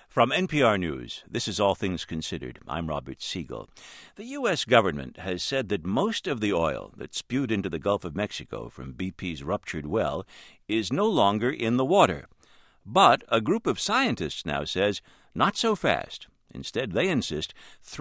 From NPR News, this is All Things Considered. I'm Robert Siegel. The U.S. government has said that most of the oil that spewed into the Gulf of Mexico from BP's ruptured well is no longer in the water. But a group of scientists now says, not so fast. Instead, they insist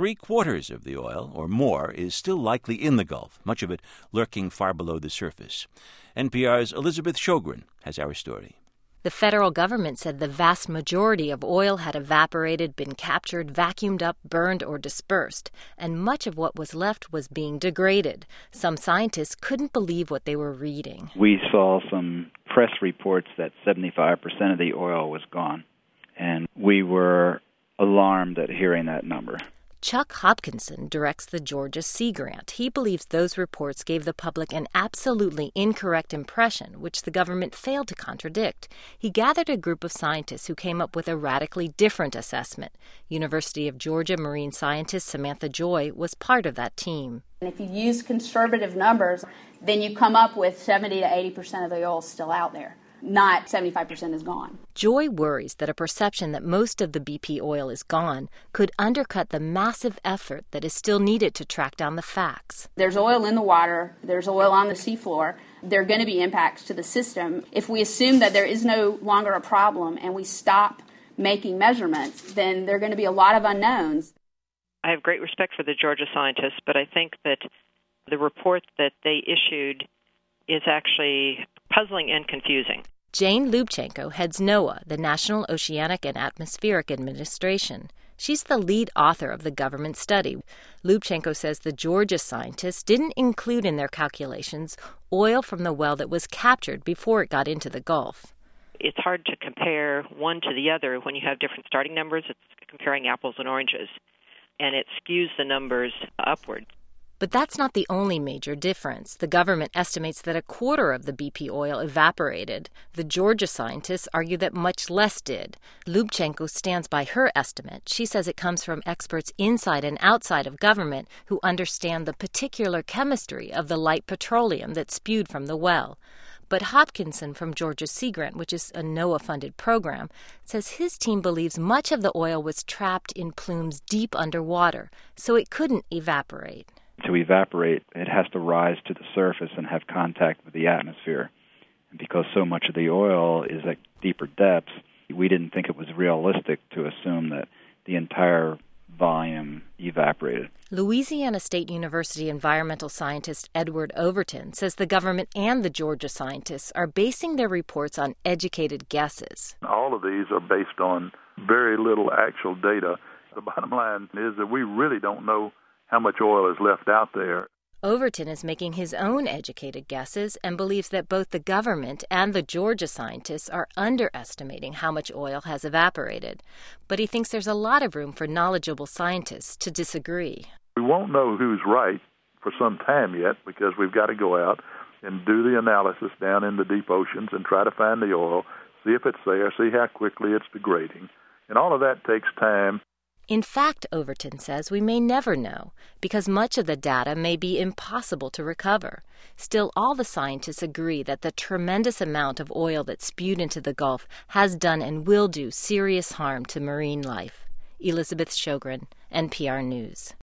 3/4 of the oil, or more, is still likely in the Gulf, much of it lurking far below the surface. NPR's Elizabeth Sjogren has our story. The federal government said the vast majority of oil had evaporated, been captured, vacuumed up, burned, or dispersed, and much of what was left was being degraded. Some scientists couldn't believe what they were reading. We saw some press reports that 75% of the oil was gone, and we were alarmed at hearing that number. Chuck Hopkinson directs the Georgia Sea Grant. He believes those reports gave the public an absolutely incorrect impression, which the government failed to contradict. He gathered a group of scientists who came up with a radically different assessment. University of Georgia marine scientist Samantha Joy was part of that team. And if you use conservative numbers, then you come up with 70 to 80% of the oil still out there. Not 75% is gone. Joy worries that a perception that most of the BP oil is gone could undercut the massive effort that is still needed to track down the facts. There's oil in the water. There's oil on the seafloor. There are going to be impacts to the system. If we assume that there is no longer a problem and we stop making measurements, then there are going to be a lot of unknowns. I have great respect for the Georgia scientists, but I think that the report that they issued is actually puzzling and confusing. Jane Lubchenco heads NOAA, the National Oceanic and Atmospheric Administration. She's the lead author of the government study. Lubchenco says the Georgia scientists didn't include in their calculations oil from the well that was captured before it got into the Gulf. It's hard to compare one to the other when you have different starting numbers. It's comparing apples and oranges, and it skews the numbers upward. But that's not the only major difference. The government estimates that 1/4 of the BP oil evaporated. The Georgia scientists argue that much less did. Lubchenco stands by her estimate. She says it comes from experts inside and outside of government who understand the particular chemistry of the light petroleum that spewed from the well. But Hopkinson from Georgia Sea Grant, which is a NOAA-funded program, says his team believes much of the oil was trapped in plumes deep underwater, so it couldn't evaporate. To evaporate, it has to rise to the surface and have contact with the atmosphere. And because so much of the oil is at deeper depths, we didn't think it was realistic to assume that the entire volume evaporated. Louisiana State University environmental scientist Edward Overton says the government and the Georgia scientists are basing their reports on educated guesses. All of these are based on very little actual data. The bottom line is that we really don't know how much oil is left out there. Overton is making his own educated guesses and believes that both the government and the Georgia scientists are underestimating how much oil has evaporated. But he thinks there's a lot of room for knowledgeable scientists to disagree. We won't know who's right for some time yet because we've got to go out and do the analysis down in the deep oceans and try to find the oil, see if it's there, see how quickly it's degrading. And all of that takes time. In fact, Overton says, we may never know, because much of the data may be impossible to recover. Still, all the scientists agree that the tremendous amount of oil that spewed into the Gulf has done and will do serious harm to marine life. Elizabeth Sjogren, NPR News.